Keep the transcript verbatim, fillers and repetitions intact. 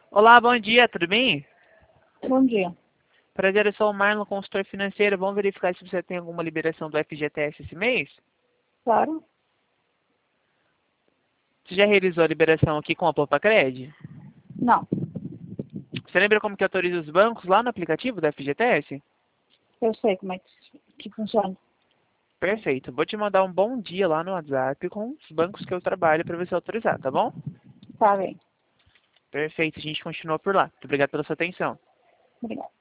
Olá, bom dia, tudo bem? Bom dia. Prazer, eu sou o Marlon, consultor financeiro. Vamos verificar se você tem alguma liberação do F G T S esse mês? Claro? Você já realizou a liberação aqui com a Popacred? Não. Você lembra como que autoriza os bancos lá no aplicativo do F G T S? Eu sei como é que, que funciona. Perfeito. Vou te mandar um bom dia lá no WhatsApp com os bancos que eu trabalho para você autorizar, tá bom? Tá bem. Perfeito, a gente continua por lá. Muito obrigado pela sua atenção. Obrigada.